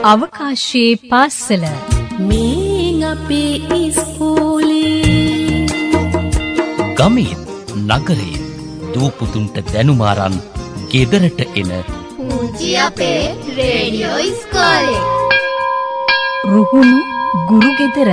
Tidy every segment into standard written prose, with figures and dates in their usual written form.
අවකාශයේ පාසල මේ අපේ ඉස්කෝලේ ගමේ නගරේ දූපුතුන්ට දැනුම අරන් ගෙදරට එන පුංචි අපේ රේඩියෝ ඉස්කෝලේ රුහුණු ගුරු ගෙදර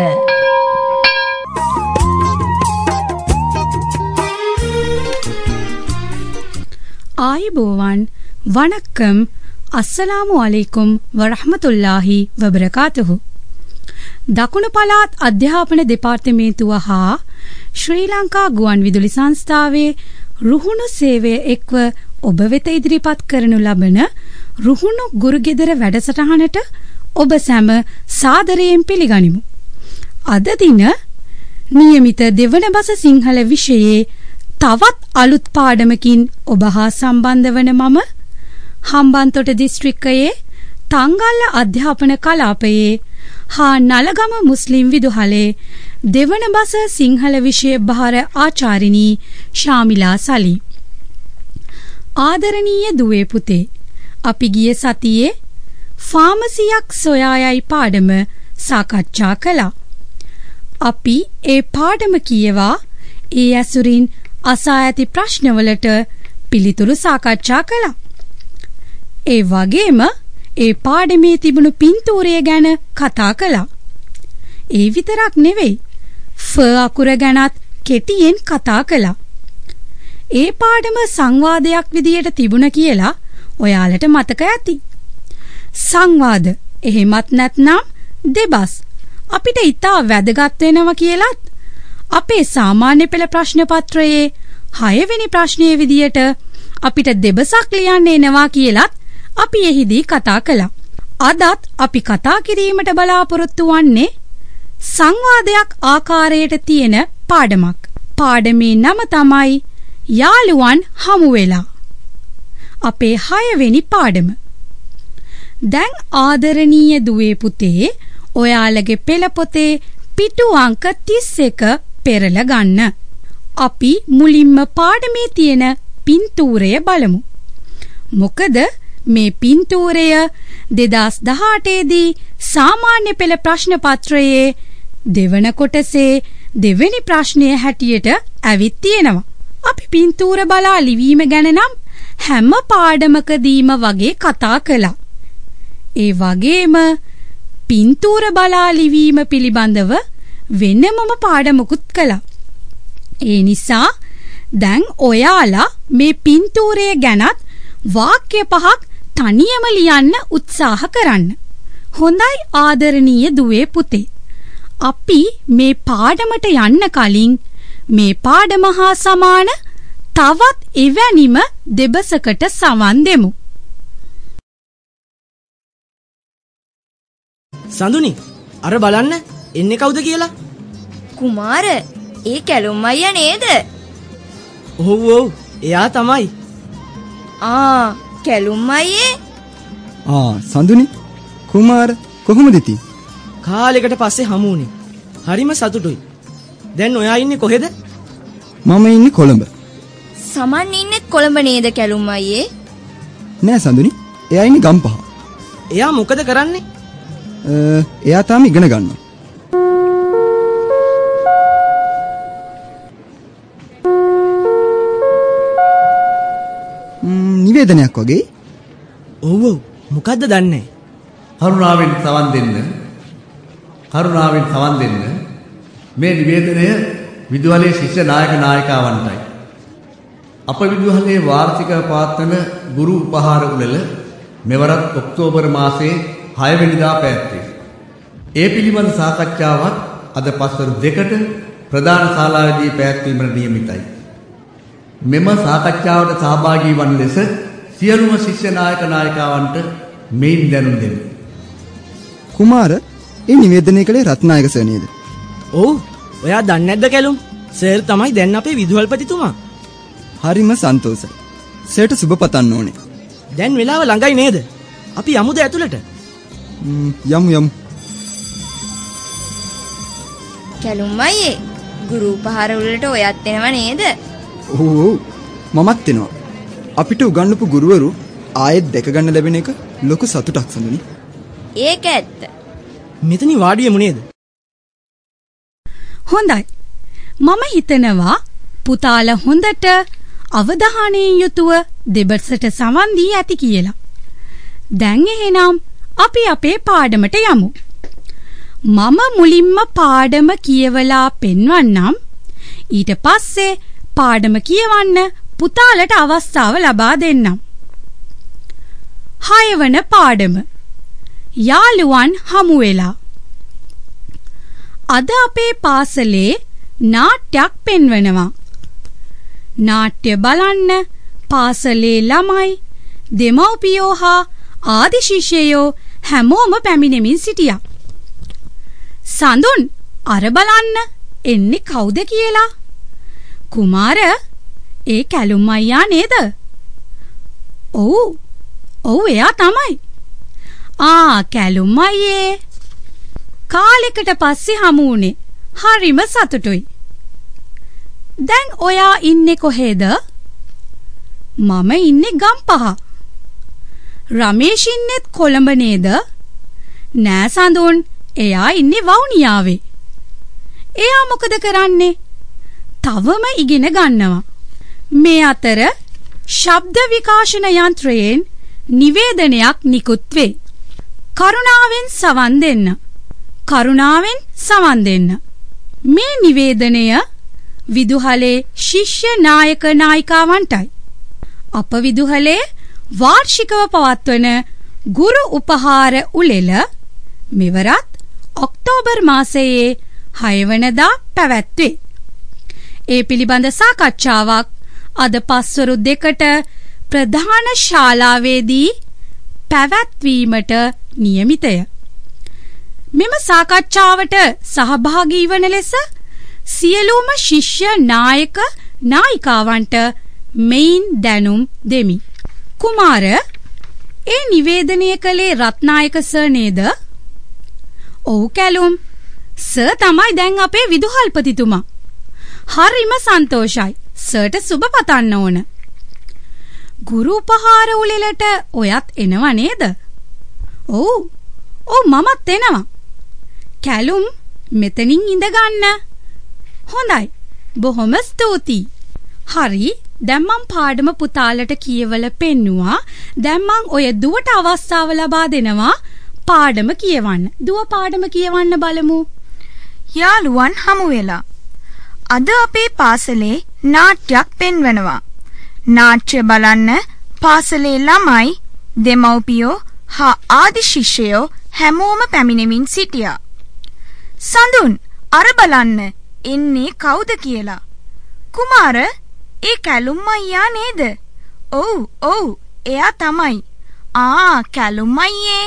ආයුබෝවන් වණක්කම් අස්සලාමු අලයිකුම් වරහමතුල්ලාහි වබරකාතුහු. දකුණු පළාත් අධ්‍යාපන දෙපාර්තමේන්තුව හා ශ්‍රී ලංකා ගුවන් විදුලි සංස්ථාවේ රුහුණු සේවය එක්ව ඔබ වෙත ඉදිරිපත් කරනු ලබන රුහුණු ගුරු ගෙදර වැඩසටහනට ඔබ සැම සාදරයෙන් පිළිගනිමු. අද දින නියමිත දෙවන බස සිංහල විෂයේ තවත් අලුත් පාඩමකින් ඔබ හා සම්බන්ධ වන මම හම්බන්තොට දිස්ත්‍රික්කයේ තංගල්ල අධ්‍යාපන කලාපයේ හා නලගම මුස්ලිම් විදුහලේ දෙවන බස සිංහල විෂය භාර ආචාර්යිනී ශාමිලා සලි. ආදරණීය දුවේ පුතේ, අපි ගිය සතියේ ෆාමසියක් සොයායයි පාඩම සාකච්ඡා කළා. අපි ඒ පාඩම කියවා ඒ ඇසුරින් අසා ඇති ප්‍රශ්නවලට පිළිතුරු සාකච්ඡා කළා. ඒ වගේම ඒ පාඩමේ තිබුණු පින්තූරය ගැන කතා කළා. ඒ විතරක් නෙවෙයි, ෆ අකුර ගැනත් කෙටියෙන් කතා කළා. ඒ පාඩම සංවාදයක් විදියට තිබුණ කියලා ඔයාලට මතක ඇති. සංවාද එහෙමත් නැත්නම් දෙබස් අපිට ඉතා වැදගත් වෙනවා කියලත් අපේ සාමාන්‍ය පෙළ ප්‍රශ්න පත්‍රයේ 6 වෙනි ප්‍රශ්නයේ විදියට අපිට දෙබසක් ලියන්න එනවා කියලත් අපි එහිදී කතා කළා. අදත් අපි කතා කිරීමට බලාපොරොත්තු වන්නේ සංවාදයක් ආකාරයට තියෙන පාඩමක්. පාඩමේ නම තමයි යාළුවන් හමු වෙලා. අපේ 6 වෙනි පාඩම. දැන් ආදරණීය දුවේ පුතේ, ඔයාලගේ පෙළ පොතේ පිටු අංක 31 පෙරලා ගන්න. අපි මුලින්ම පාඩමේ තියෙන පින්තූරය බලමු. මොකද මේ පින්තූරය 2018 දී සාමාන්‍ය පෙළ ප්‍රශ්න පත්‍රයේ දෙවන කොටසේ දෙවෙනි ප්‍රශ්නය හැටියට ඇවිත් තියෙනවා. අපි පින්තූර බලා ලිවීම ගැන නම් හැම පාඩමකදීම වගේ කතා කළා. ඒ වගේම පින්තූර බලා ලිවීම පිළිබඳව වෙනමම පාඩමකුත් කළා. ඒ නිසා දැන් ඔයාලා මේ පින්තූරය ගැනත් වාක්‍ය 5ක් තනියම ලියන්න උත්සාහ කරන්න. හොඳයි ආදරණීය දුවේ පුතේ. අපි මේ පාඩමට යන්න කලින් මේ පාඩම හා සමාන තවත් එවැනිම දෙබසකට සවන් දෙමු. සඳුනි, අර බලන්න එන්නේ කවුද කියලා? කුමාර, ඒ කැලුම් අයියා නේද? ඔව් ඔව්, එයා තමයි. කැලුම් අයියේ. සඳුනි, කුමාර කොහොමද ඉතින්? කාලෙකට පස්සේ හමු වුණේ. හරිම සතුටුයි. දැන් ඔයා ඉන්නේ කොහෙද? මම ඉන්නේ කොළඹ. සමන් ඉන්නේ කොළඹ නේද කැලුම් අයියේ? නෑ සඳුනි, එයා ඉන්නේ ගම්පහ. එයා මොකද කරන්නේ? එයා තාම ඉගෙන ගන්නවා. නිවේදනයක් වගේ. ඔව් ඔව්, මොකද්ද දන්නේ? කරුණාවෙන් සවන් දෙන්න. මේ නිවේදනය විදුහලේ ශිෂ්‍ය නායක නායිකාවන්ටයි. අප විදුහලේ වාර්ෂික පවත්වන ගුරු උපහාර උළෙල මෙවරත් ඔක්තෝබර් මාසයේ 6 වෙනිදා පැවැත්වේ. ඒ පිළිබඳ සාකච්ඡාවක් අද පස්වරු 2ට ප්‍රධාන ශාලාවේදී පැවැත්වීමට නියමිතයි. මෙම සාකච්ඡාවට සහභාගී වන ලෙස සියලුම ශිෂ්‍ය නායක නායිකාවන්ට මෙයින් දැනුම් දෙමි. කුමාර, ඒ නිවේදනය කළේ රත්නායක සර් නේද? ඔව්, ඔයා දන්නේ නැද්ද කැලුම්? සර් තමයි දැන් අපේ විදුහල්පතිතුමා. හරිම සන්තෝෂයි. සර්ට සුබ පතන්න ඕනේ. දැන් වෙලාව ළඟයි නේද? අපි යමුද ඇතුළට? යමු. කැලුම් අයියේ, ගුරු උපහාර වලට ඔයත් එනව නේද? ඔව්, මමත් එනවා. අපිට උගන්වපු ගුරුවරු ආයෙත් දැක ගන්න ලැබෙන එක ලොකු සතුටක් සඳුනි. ඒක ඇත්ත. මෙතනින් වාඩි වෙමු නේද? හොඳයි. මම හිතනවා පුතාලා හොඳට අවධානයෙන් යුතුව දෙබසට සවන් දී ඇති කියලා. දැන් එහෙනම් අපි අපේ පාඩමට යමු. මම මුලින්ම පාඩම කියවලා පෙන්වන්නම්. ඊට පස්සේ පාඩම කියවන්න පුතාලට අවස්ථාව ලබා දෙන්නම්. 6 වන පාඩම. යාළුවන් හමු වෙලා. අද අපේ පාසලේ නාට්‍යයක් පෙන්වනවා. නාට්‍ය බලන්න පාසලේ ළමයි, දෙමව්පියෝ හා ආදි ශිෂ්‍යයෝ හැමෝම පැමිණෙමින් සිටියා. සඳුන් අර බලන්න එන්නේ කවුද කියලා. කුමාර ඒ කැලුම් අයියා නේද? ඔව් එයා තමයි. කැලුම් අයියේ. කාලෙකට පස්සේ හමු වුණේ. හරිම සතුටුයි. දැන් ඔයා ඉන්නේ කොහෙද? මම ඉන්නේ ගම්පහ. රමේෂ් ඉන්නෙත් කොළඹ නේද? නෑ සඳුන්, එයා ඉන්නේ වවුනියාවේ. එයා මොකද කරන්නේ? තවම ඉගෙන ගන්නවා. මේ අතර ශබ්ද විකාශන යන්ත්‍රයෙන් නිවේදනයක් නිකුත් වේ. කරුණාවෙන් සවන් දෙන්න. කරුණාවෙන් සවන් දෙන්න. මේ නිවේදනය විදුහලේ ශිෂ්‍ය නායක නායිකාවන්ටයි. අප විදුහලේ වාර්ෂිකව පවත්වන ගුරු උපහාර උළෙල මෙවරත් ඔක්තෝබර් මාසයේ 6 වෙනිදා පැවැත්වේ. ඒ පිළිබඳ සාකච්ඡාවක් අද පස්වරු 2ට ප්‍රධාන ශාලාවේදී පැවැත්වීමට නියමිතය. මෙම සාකච්ඡාවට සහභාගී වන ලෙස සියලුම ශිෂ්‍ය නායක නායිකාවන්ට මෙයින් දැනුම් දෙමි. කුමාර, ඒ නිවේදනය කළේ රත්නායක සර් නේද? ඔව් කැලුම්. සර් තමයි දැන් අපේ විදුහල්පතිතුමා. හරිම සන්තෝෂයි. සර්ට සුබ පතන්න ඕන. ගුරු උපහාර උළෙලට ඔයත් එනවා නේද? ඔව් මමත් එනවා. කැලුම් මෙතනින් ඉඳ ගන්න. හොඳයි. බොහොම ස්තුතියි. හරි. දැන් මං පාඩම පුතාලට කියවල පෙන්නුවා. දැන් මං ඔය දුවට අවස්ථාව ලබා දෙනවා පාඩම කියවන්න. දුව පාඩම කියවන්න බලමු. යාළුවන් හමු වෙලා. අද අපේ පාසලේ නාට්‍යයක් පෙන්වනවා. නාට්‍ය බලන්න පාසලේ ළමයි, දෙමව්පියෝ හා ආදි ශිෂ්‍යයෝ හැමෝම පැමිණෙමින් සිටියා. සඳුන් අර බලන්න එන්නේ කවුද කියලා. කුමාර ඒ කැලුම් අයියා නේද? ඔව් එයා තමයි. කැලුම් අයියේ.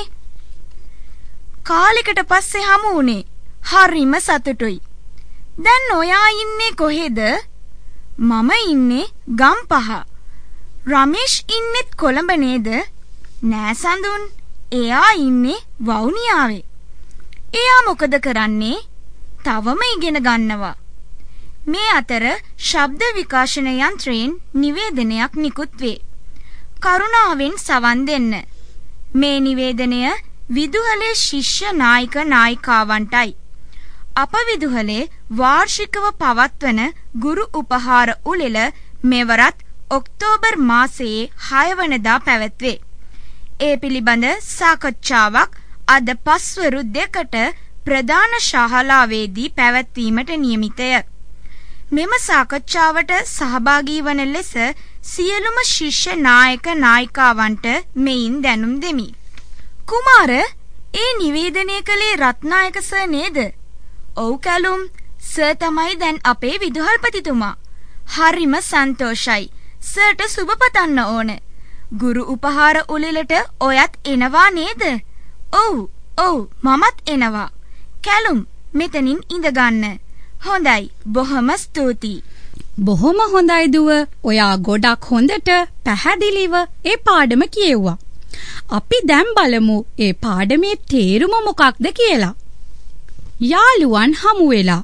කාලෙකට පස්සේ හමු වුණේ. හරිම සතුටුයි. දැන් ඔයා ඉන්නේ කොහෙද? මම ඉන්නේ ගම්පහ. රමේෂ් ඉන්නෙත් කොළඹ නේද? නෑ සඳුන්, එයා ඉන්නේ වවුනියාවේ. එයා මොකද කරන්නේ? තවම ඉගෙන ගන්නවා. මේ අතර ශබ්ද විකාශන යන්ත්‍රයෙන් නිවේදනයක් නිකුත් වේ. කරුණාවෙන් සවන් දෙන්න. මේ නිවේදනය විදුහලේ ශිෂ්‍ය නායක නායිකාවන්ටයි. අප විදුහලේ වාර්ෂිකව පවත්වන ගුරු උපහාර උළෙල මෙවරත් ඔක්තෝබර් මාසයේ 6 වෙනිදා පැවැත්වේ. ඒ පිළිබඳ සාකච්ඡාවක් අද පස්වරු 2ට ප්‍රධාන ශාලාවේදී පැවැත්වීමට නියමිතය. මෙම සාකච්ඡාවට සහභාගී වන ලෙස සියලුම ශිෂ්‍ය නායක නායිකාවන්ට මෙයින් දැනුම් දෙමි. කුමාර, ඒ නිවේදනය කළේ රත්නායක සර් නේද? ඔව් කැලුම්. සර් තමයි දැන් අපේ විදුහල්පතිතුමා. හරිම සන්තෝෂයි. සර්ට සුබ පතන්න ඕන. ගුරු උපහාර උළෙලට ඔයත් එනවා නේද? ඔව් මමත් එනවා. කැලුම් මෙතනින් ඉඳගන්න. හොඳයි. බොහොම ස්තුතියි. බොහොම හොඳයි දුව. ඔයා ගොඩක් හොඳට පැහැදිලිව ඒ පාඩම කියෙව්වා. අපි දැන් බලමු ඒ පාඩමේ තේරුම මොකක්ද කියලා. යාළුවන් හමු වෙලා.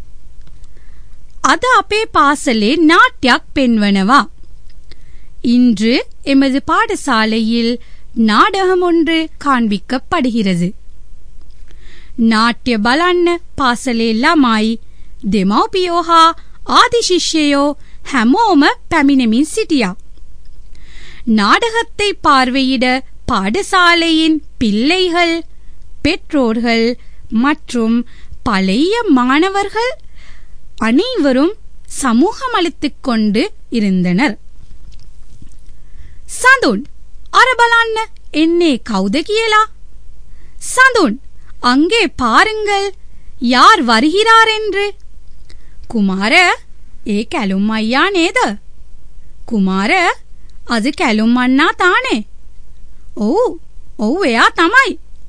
අද අපේ பாசலே நாட்டிයක් පෙන්වනවා. இன்று எமது பாடசாலையில் நாடகம் ஒன்று காண்பிக்கப்படுகிறது. නාට්‍ය බලන්න පාසලේ ළමයි දෙමව්පියෝ හා ආදි ශිෂ්‍යයෝ හැමෝම පැමිණෙමින් සිටියා. நாடகத்தை பார்வையிட பாடசாலையின் பிள்ளைகள், பெற்றோர்கள் மற்றும் பழைய மாணவர்கள் அனைவரும் சமூகமளித்துக் கொண்டு இருந்தனர். சந்துன் අර බලන්න එන්නේ කවුද කියලා? சந்துன் அங்கே பாருங்கள் யார் வருகிறார் என்று. குமார ஏ කැලුම් අයියා නේද? குமார அது කැලුම් අண்ணා තානේ? ඔව් එයා තමයි.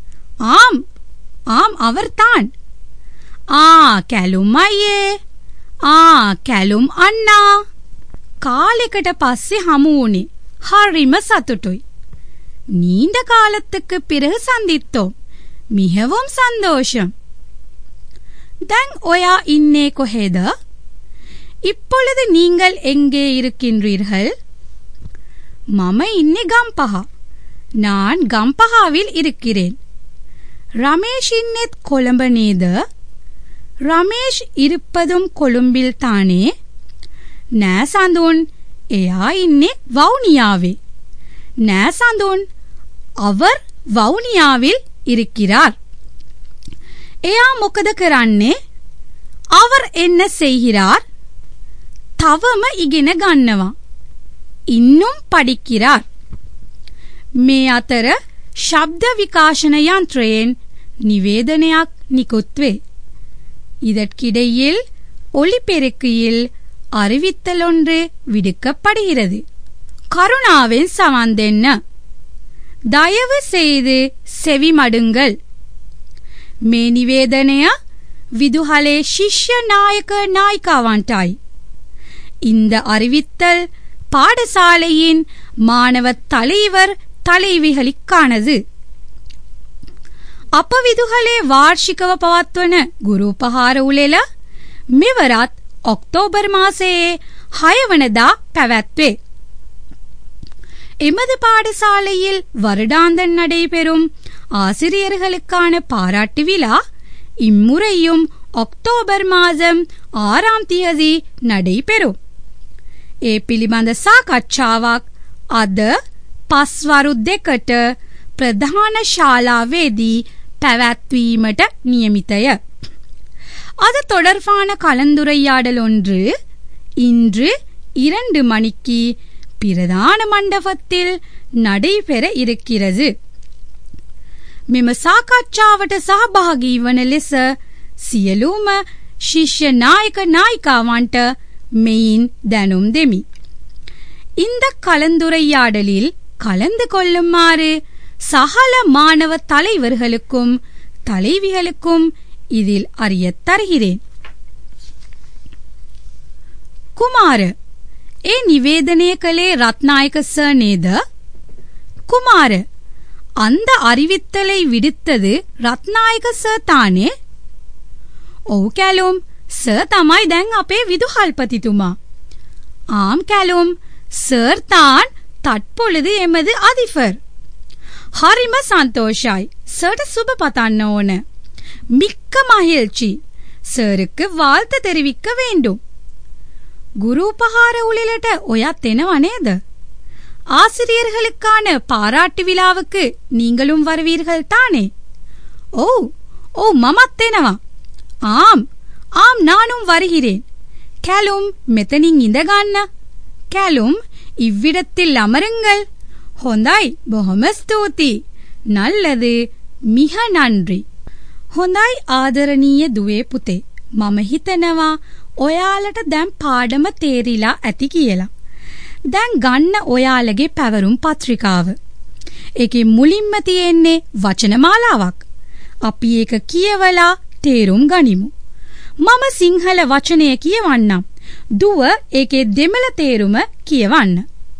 ஆம் அவர்தான். කැලුම් අයියේ. කැලුම් අண்ணா. කාලෙකට පස්සේ හමු වුණේ. හරිම සතුටුයි. நீண்ட காலத்துக்கு பிறகு சந்தித்தோம். மிகவும் சந்தோஷம். දැන් ඔයා ඉන්නේ කොහෙද? இப்பொழுது நீங்கள் எங்கே இருக்கின்றீர்கள்? මම ඉන්නේ ගම්පහ. நான் ගම්පහவில் இருக்கிறேன். ரமேஷ் இன்னெத் கொழும்ப නේද? ரமேஷ் இருப்பதும் கொழும்பில் தானே? නෑ සඳුන්, එයා ඉන්නේ வவுனியாவே. නෑ සඳුන්, அவர் வவுனியாவில் இருக்கிறார். එයා මොකද කරන්නේ? அவர் என்ன செய்கிறார்? තවම ඉගෙන ගන්නවා. இன்னும் படிக்கிறார். මේ අතර ශබ්ද විකාශන යන්ත්‍රයෙන් නිවේදනයක් නිකුත් වේ. இதற்கிடையில் ஒலிபெருக்கியில் அறிவித்தல் ஒன்று விடுக்கப்படுகிறது. கருணாவின் சமன் දෙන්න. தயவு செய்து செவிமடுங்கள். මේ නිවේදනය විදුහලේ ශිෂ්‍ය නායක නායිකාවන්ටයි. இந்த அறிவித்தல் பாடசாலையின் மாணவ தலைவர் தலைவிகளுக்கானது. අප විදුහලේ වාර්ෂිකව පවත්වන ගුරු උපහාර උළෙල මෙවරත් ඔක්තෝබර් මාසයේ 6 වනදා පැවැත්වේ. எமது பாடசாலையில் வருடாந்தம் நடைபெறும் ஆசிரியர்களுக்கான பாராட்டு விழா இம்முறையும் ඔක්තෝබර් මාසம் 6ஆம் தேதி நடைபெறும். ඒ පිළිබඳ සාකච්ඡාවක් අද පස්වරු 2ට ප්‍රධාන ශාලාවේදී පැවැත්වීමට නියමිතය. அது தொடர்பான கலந்துரையாடல் ஒன்று இன்று 2 மணிக்கு பிரதான மண்டபத்தில் நடைபெற இருக்கிறது. මෙම සාකච්ඡාවට සහභාගී වන ලෙස සියලුම ශිෂ්‍ය නායක නායිකාවන්ට මෙයින් දැනුම් දෙමි. இந்த கலந்துரையாடலில் கலந்து கொள்ளுமாறு சகல மாணவ தலைவர்களுக்கும் தலைவிகளுக்கும் இதில் அறியத் தருகிறேன். කුමාර, ඒ නිවේදනය කළේ ரத்நாயක சார் නේද? කුමාර, அந்த அறிவித்தலை விடுத்தது ரத்நாயක சார் தானே? ඔව් කැලුම්, சார் තමයි දැන් අපේ විදුහල්පතිතුමා. ஆம் කැලුම්, சார் தான் தற்பொழுது எமது அதிபர். හරිම සන්තෝෂයි. சார்ට සුබ பතන්න ඕන. மிக்க மகிழ்ச்சி. சாருக்கு வாழ்த்து தெரிவிக்க வேண்டும். குரு உபகார உளிலට ඔයත් එනවා නේද? ஆசிரியர்களுக்கான பாராட்டு விழாவுக்கு நீங்களும் வருவீர்கள் தானே? ஓ மமත් එනවා. ஆம் நானும் வருகிறேன். கැලුම්, මෙතනින් ඉඳගන්න. கැලුම්, இவ்விடத்தில் அமருங்கள். හොඳයි, බොහොම ස්තුතියි. நல்லது, மிக நன்றி. හොඳයි ආදරණීය දුවේ පුතේ. මම හිතනවා ඔයාලට දැන් පාඩම තේරිලා ඇති කියලා. දැන් ගන්න ඔයාලගේ පැවරුම් පත්‍රිකාව. ඒකේ මුලින්ම තියෙන්නේ වචන මාලාවක්. අපි ඒක කියවලා තේරුම් ගනිමු. මම සිංහල වචනය කියවන්නම්. දුව ඒකේ දෙමළ තේරුම කියවන්න.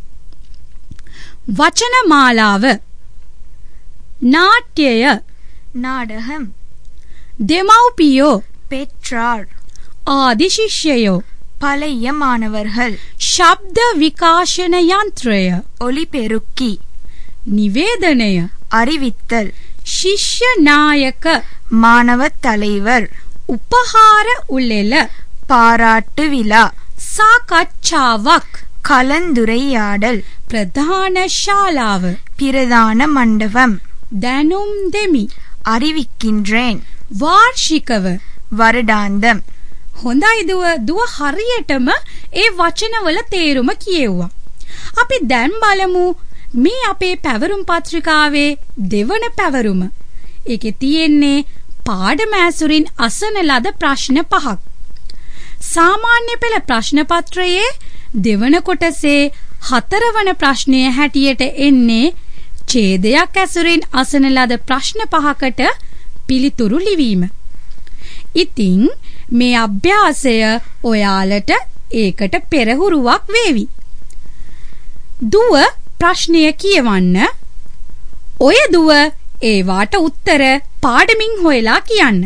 වචන මාලාව. නාට්‍යය, நாடகம், දෙමව්පියෝ, பெற்றார், ආදි ශිෂ්‍යයෝ, பழைய மாணவர்கள், ශබ්ද විකාශන යන්ත්‍රය, ஒலிபெருக்கி, නිවේදනය அறிவித்தல் ශිෂ්‍ය නායක மாணவ தலைவர் උපහාර උළෙල பாராட்டு விழா සාකච්ඡාවක් கலந்துரையாடல் ප්‍රධාන ශාලාව பிரதான மண்டபம் දැනුම් දෙමි அறிவிக்கின்றேன் වාර්ෂිකව வருடாந்தம் හොඳයි දුව හරියටම ඒ වචනවල තේරුම කියෙව්වා. අපි දැන් බලමු මේ අපේ පැවරුම් පත්‍රිකාවේ දෙවන පැවරුම. ඒකේ තියෙන්නේ පාඩම ඇසුරින් අසන ලද ප්‍රශ්න 5ක්. සාමාන්‍ය පෙළ ප්‍රශ්න පත්‍රයේ දෙවන කොටසේ 4 වන ප්‍රශ්නය හැටියට එන්නේ ඡේදයක් ඇසුරින් අසන ලද ප්‍රශ්න 5කට පිළිතුරු ලිවීම. ඉතින් මේ අභ්‍යාසය ඔයාලට ඒකට පෙරහුරුවක් වේවි. දුව ප්‍රශ්නය කියවන්න. ඔය දුව ඒවාට උත්තර පාඩමින් හොයලා කියන්න.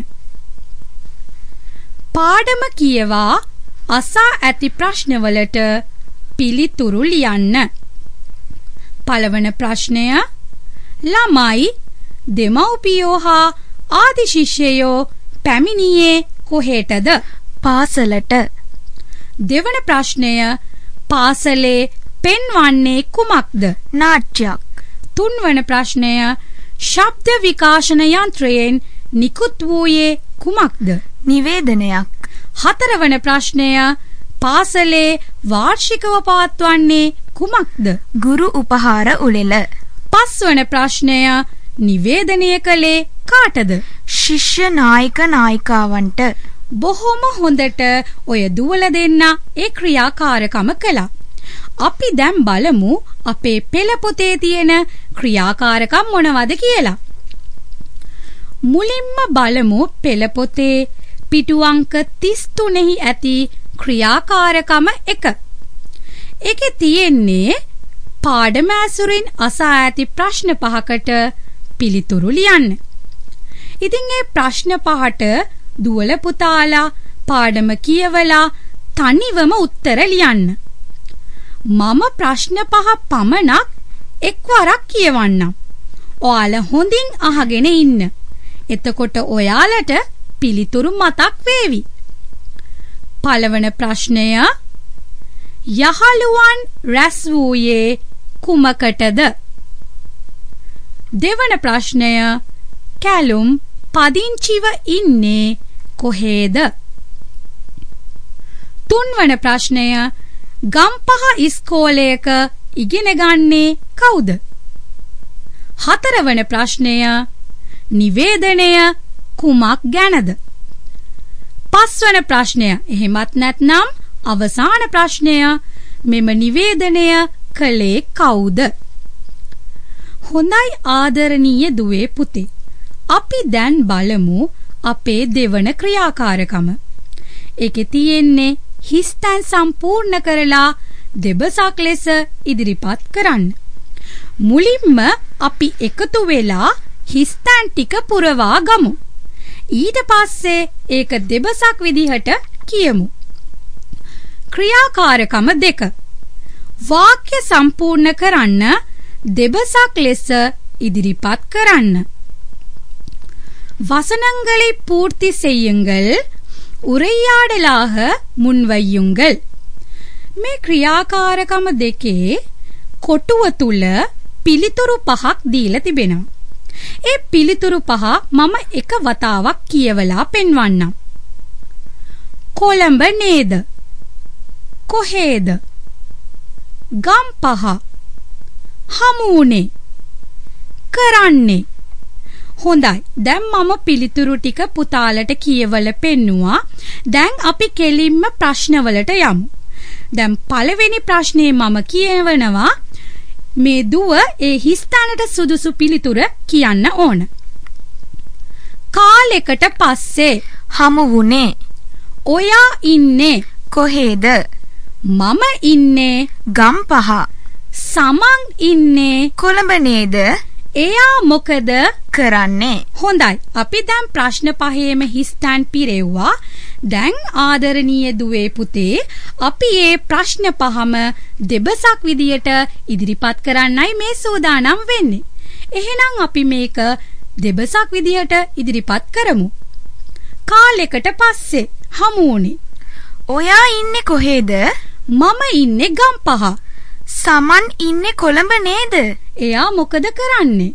පාඩම කියවා අසා ඇති ප්‍රශ්නවලට පිළිතුරු ලියන්න. පළවන ප්‍රශ්නය ළමයි දෙමව්පියෝ හා ආදි ශිෂ්‍යයෝ පැමිණියේ කොහෙටද? පාසලට. දෙවන ප්‍රශ්නය පාසලේ පෙන්වන්නේ කුමක්ද? නාට්‍යයක්. තුන්වන ප්‍රශ්නය ශබ්ද විකාශන යන්ත්‍රයෙන් නිකුත් වූයේ කුමක්ද? නිවේදනයක්. හතරවන ප්‍රශ්නය පාසලේ වාර්ෂිකව පවත්වන්නේ කුමක්ද? ගුරු උපහාර උළෙල. පස්වන ප්‍රශ්නය නිවේදනය කළේ කාටද? ශිෂ්‍ය නායක නායිකාවන්ට. බොහොම හොඳට ඔය දුවල දෙන්න ඒ ක්‍රියාකාරකම කළා. අපි දැන් බලමු අපේ පෙළ පොතේ තියෙන ක්‍රියාකාරකම් මොනවද කියලා. මුලින්ම බලමු පෙළ පොතේ පිටු අංක 33 ඇති ක්‍රියාකාරකම 1. ඒකේ තියෙන්නේ පාඩම ඇසුරින් අසා ඇති ප්‍රශ්න 5කට පිළිතුරු ලියන්න. ඉතින් මේ ප්‍රශ්න 5ට දුවල පුතාලා පාඩම කියවලා තනිවම උත්තර ලියන්න. මම ප්‍රශ්න 5 පමණක් එක්වරක් කියවන්නම්. ඔයාලා හොඳින් අහගෙන ඉන්න. එතකොට ඔයාලට පිළිතුරු මතක් වේවි. පළවන ප්‍රශ්නය යහළුවන් රැස් වූයේ කුමකටද? දෙවන ප්‍රශ්නය කැලුම් පදිංචිව ඉන්නේ කොහේද? තුන්වන ප්‍රශ්නය ගම්පහ ඉස්කෝලයක ඉගෙන ගන්නේ කවුද? හතරවන ප්‍රශ්නය නිවේදනය කුමක් ගැනද? පස්වන ප්‍රශ්නය එහෙමත් නැත්නම් අවසාන ප්‍රශ්නය මෙම නිවේදනය කළේ කවුද? හොඳයි ආදරණීය දුවේ පුතේ. අපි දැන් බලමු අපේ දෙවන ක්‍රියාකාරකම. ඒකේ තියෙන්නේ හිස්තැන් සම්පූර්ණ කරලා දෙබසක් ලෙස ඉදිරිපත් කරන්න. මුලින්ම අපි එකතු වෙලා හිස්තැන් ටික පුරවා ගමු. ඊට පස්සේ ඒක දෙබසක් විදිහට කියමු. ක්‍රියාකාරකම 2. වාක්‍ය සම්පූර්ණ කරන්න දෙබසක් ලෙස ඉදිරිපත් කරන්න. வசனங்களை பூர்த்தி செய்யுங்கள், உரையாடலாக முன்வையுங்கள். මේ ක්‍රියාකාරකම දෙකේ කොටුව තුල පිළිතුරු 5ක් දීලා තිබෙනවා. ඒ පිළිතුරු 5 මම එක වතාවක් කියවලා පෙන්වන්නම්. කොළඹ නේද? කොහේද? ගම්පහ. හමුුනේ. කරන්නේ. හොඳයි. දැන් මම පිළිතුරු ටික පුතාලට කියවල පෙන්නුවා. දැන් අපි කෙලින්ම ප්‍රශ්නවලට යමු. දැන් පළවෙනි ප්‍රශ්නේ මම කියවනවා. මේ දුව ඒ හිස්තැනට සුදුසු පිළිතුර කියන්න ඕන. කාලයකට පස්සේ හමු වුණේ. ඔයා ඉන්නේ කොහේද? මම ඉන්නේ ගම්පහ. සමන් ඉන්නේ කොළඹ නේද? එයා මොකද කරන්නේ? හොඳයි. අපි දැන් ප්‍රශ්න 5ේම හිස්තැන් පිරෙව්වා. දැන් ආදරණීය දුවේ පුතේ අපි මේ ප්‍රශ්න පහම දෙබසක් විදියට ඉදිරිපත් කරන්නයි මේ සූදානම් වෙන්නේ. එහෙනම් අපි මේක දෙබසක් විදියට ඉදිරිපත් කරමු. කාලයකට පස්සේ හමු වුණේ. ඔයා ඉන්නේ කොහෙද? මම ඉන්නේ ගම්පහ. සමන් ඉන්නේ කොළඹ නේද? එයා මොකද කරන්නේ?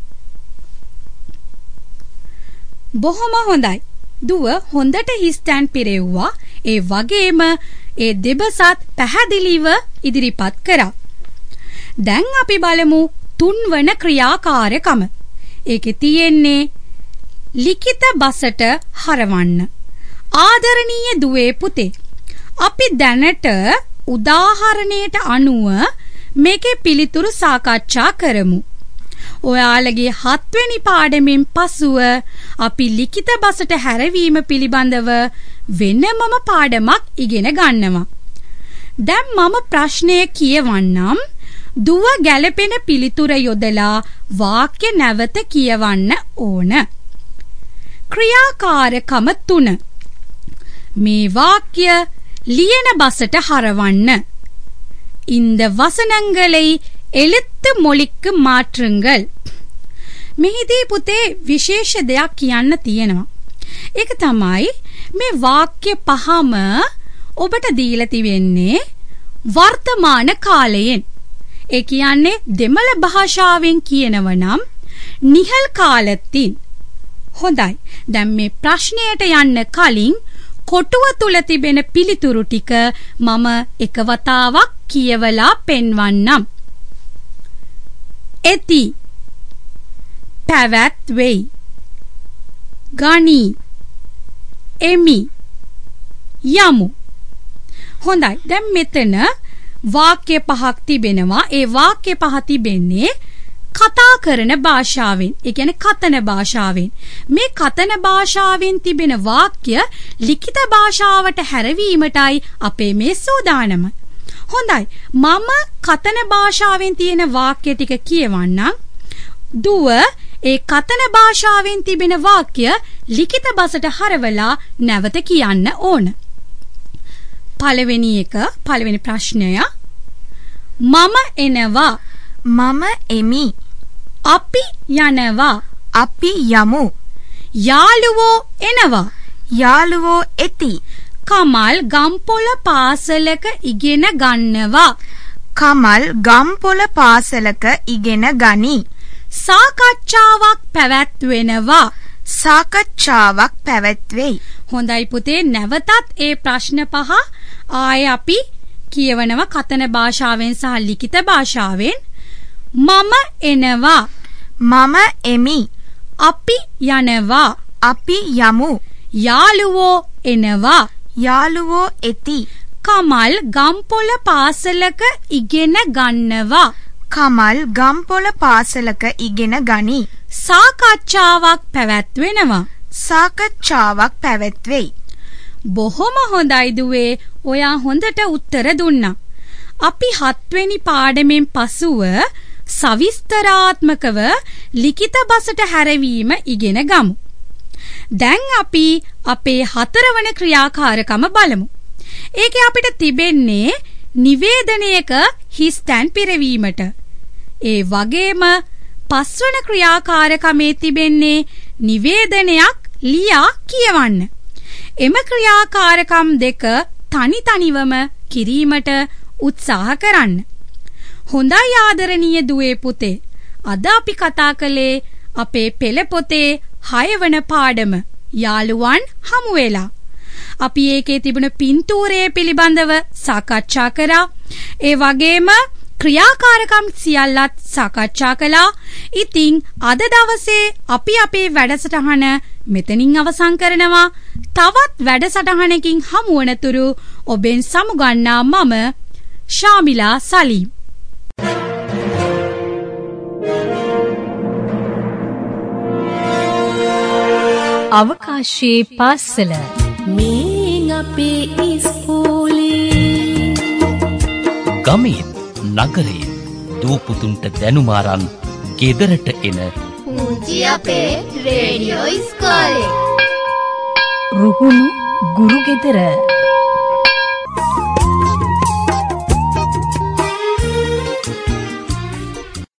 බොහොම හොඳයි. දුව හොඳට හිස්තැන් පිරෙව්වා. ඒ වගේම ඒ දෙබසත් පැහැදිලිව ඉදිරිපත් කරා. දැන් අපි බලමු තුන්වන ක්‍රියාකාරකම. ඒකේ තියෙන්නේ ලිඛිත බසට හරවන්න. ආදරණීය දුවේ පුතේ, අපි දැනට උදාහරණයට අනුව මේකේ පිළිතුරු සාකච්ඡා කරමු. ඔයාලගේ 7 වෙනි පාඩමෙන් පසුව අපි ලිඛිත බසට හැරවීම පිළිබඳව වෙනමම පාඩමක් ඉගෙන ගන්නවා. දැන් මම ප්‍රශ්නය කියවන්නම්. දුව ගැළපෙන පිළිතුර යොදලා වාක්‍ය නැවත කියවන්න ඕන. ක්‍රියාකාරකම 3. මේ වාක්‍ය லியன பசට හරවන්න. இந்த வசனங்களை எழுத்து மொழிக்கு மாற்றுங்கள். මෙහිදී පුතේ විශේෂ දෙයක් කියන්න තියෙනවා. ඒක තමයි මේ වාක්‍ය පහම ඔබට දීලා තිබෙන්නේ වර්තමාන කාලයෙන්. ඒ කියන්නේ දෙමළ භාෂාවෙන් කියනව නම් නිහල් කාලத்தின். හොඳයි. දැන් මේ ප්‍රශ්නයට යන්න කලින් කොටුව තුල තිබෙන පිළිතුරු ටික මම එක වතාවක් කියවලා පෙන්වන්නම්. ඇති, පැවැත්වෙයි, ගනි, එමි, යමු. හොඳයි. දැන් මෙතන වාක්‍ය පහක් තිබෙනවා. ඒ වාක්‍ය පහ තිබෙන්නේ කතා කරන භාෂාවෙන්. ඒ කියන්නේ කතන භාෂාවෙන්. මේ කතන භාෂාවෙන් තිබෙන වාක්‍ය ලිඛිත භාෂාවට හැරවීමටයි අපේ මේ සූදානම. හොඳයි. මම කතන භාෂාවෙන් තියෙන වාක්‍ය ටික කියවන්නම්. දුව ඒ කතන භාෂාවෙන් තිබෙන වාක්‍ය ලිඛිත බසට හරවලා නැවත කියන්න ඕන. පළවෙනි ප්‍රශ්නය. මම එනවා. මම එමි. අපි යනවා. අපි යමු. යාළුවෝ එනවා. යාළුවෝ එති. කමල් ගම්පොළ පාසලක ඉගෙන ගන්නවා. කමල් ගම්පොළ පාසලක ඉගෙන ගනි. සාකච්ඡාවක් පැවැත්වෙනවා. සාකච්ඡාවක් පැවැත්වෙයි. හොඳයි පුතේ, නැවතත් ඒ ප්‍රශ්න පහ ආයේ අපි කියවනවා කතන භාෂාවෙන් සහ ලිඛිත භාෂාවෙන්. මම එනවා. මම එමි. අපි යනවා. අපි යමු. යාළුවෝ එනවා. යාළුවෝ එති. කමල් ගම්පොළ පාසලක ඉගෙන ගන්නවා. කමල් ගම්පොළ පාසලක ඉගෙන ගනි. සාකච්ඡාවක් පැවැත්වෙනවා. සාකච්ඡාවක් පැවැත්වෙයි. බොහොම හොඳයි දුවේ, ඔයා හොඳට උත්තර දුන්නා. අපි 7 වෙනි පාඩමෙන් පසුව සවිස්තරාත්මකව ලිඛිත බසට හැරවීම ඉගෙන ගමු. දැන් අපි අපේ 4 වන ක්‍රියාකාරකම බලමු. ඒකේ අපිට තිබෙන්නේ නිවේදනයක හිස්තැන් පිරවීමට. ඒ වගේම 5 වන ක්‍රියාකාරකමේ තිබෙන්නේ නිවේදනයක් ලියා කියවන්න. එම ක්‍රියාකාරකම් දෙක තනි තනිවම කිරීමට උත්සාහ කරන්න. හොඳයි ආදරණීය දුවේ පුතේ, අද අපි කතා කළේ අපේ පෙළ පොතේ 6 වන පාඩම යාළුවන් හමු වෙලා. අපි ඒකේ තිබුණ පින්තූරය පිළිබඳව සාකච්ඡා කරා. ඒ වගේම ක්‍රියාකාරකම් සියල්ලත් සාකච්ඡා කළා. ඉතින් අද දවසේ අපි අපේ වැඩසටහන මෙතනින් අවසන් කරනවා. තවත් වැඩසටහනකින් හමු වනතුරු ඔබෙන් සමුගන්නා මම ශාමිලා සලීම්. අවකාශයේ පාසල මේ අපේ ඉස්කෝලේ ගමේ නගරයේ දූපුතුන්ට දැනුමාරන් ගෙදරට එන පුංචි අපේ රේඩියෝ ඉස්කෝලේ. රුහුණු ගුරු ගෙදර